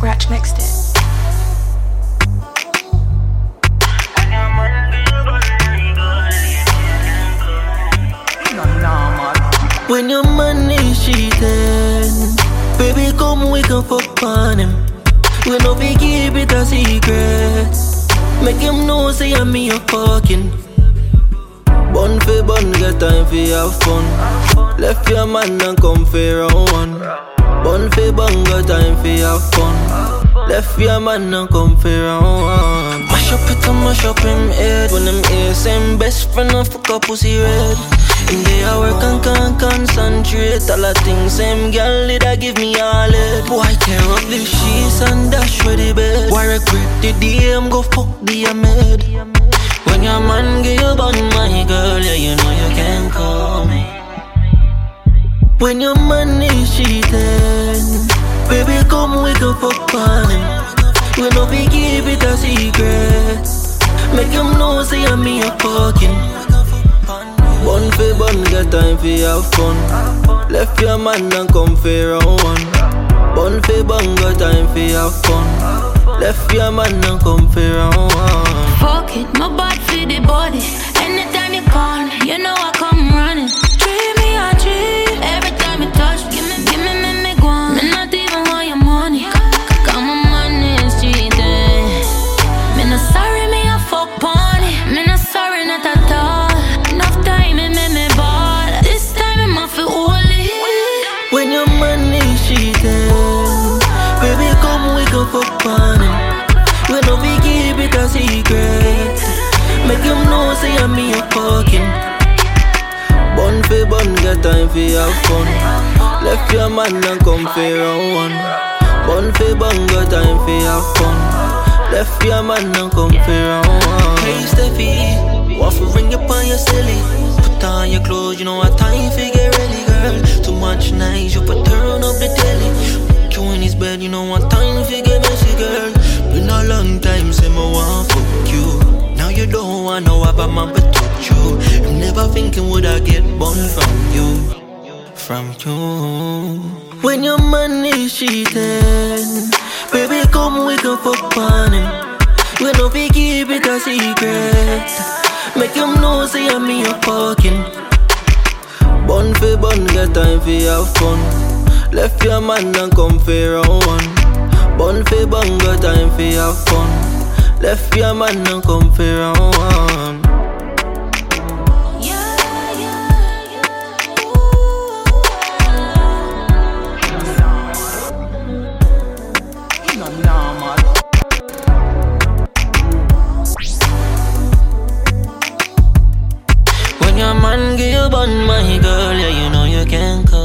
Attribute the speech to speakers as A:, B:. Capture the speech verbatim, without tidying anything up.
A: Scratch mixed it.
B: When your man is cheating, baby, come we can fuck on him. We no be keep it a secret. Make him know say I'm me a fucking. Bun for bun, get time for have fun. Left your man and come for round one. Bun for bun, got time for have fun. Left your man and come for round one. Mash up it and mash up him head. When them ears same best friend and fuck up pussy red. In day I work and can't concentrate. All the things same girl did I give me all it. Boy tear up the sheets and dash with the bed. Why regret the day I'm go fuck the Ahmed. When your man give you bun my girl, yeah you know you can call me. When your man is cheating, baby come we can fuck on him. We no be keep it a secret. Make him know say I'm me a fucking. Bun for bun, get time for have fun. Left your man and come for round one. Bun for bun, got time for have fun. Left your man and come for round one.
C: Fuck it, my bad for the body. Anytime you call me, you know I come running. Treat me a treat. Every time you touch, give me, give me, me, me, go on. Me not even want your money. Cause my money is cheating. Me not sorry, me a fuck pony. Me not sorry, not at all. Enough time, me, me, me ball. This time, I'm off it holy.
B: When your man is cheating, baby, come we can fuck on him. We no be keep it a secret. Make him know say I'm me a fucking. Bun for bun, get time for have fun. Left your man and come for round one. Bun for bun, got time for have fun. Left your man and come for round one. Hey Steffi, want to ring up on your silly. Put on your clothes, you know what time for get ready, girl. Too much nice, you put turn up the telly. You in his bed, you know what time for get messy, girl. Been a long time, say me want fuck you. Now you don't want no about man but touch you. You never thinking would I get born from you, from you. When your man is cheating, baby come we can fuck on him. We no be keep it a secret. Make him know say I'm me a fucking. Bun for bun, get time for have fun. Left your man and come for round one. Bun for bun, got time for have fun. Left your man and come for round one.
C: Yeah, yeah, yeah.
A: You know normal.
B: When your man give you bun, my girl, yeah you know you can call.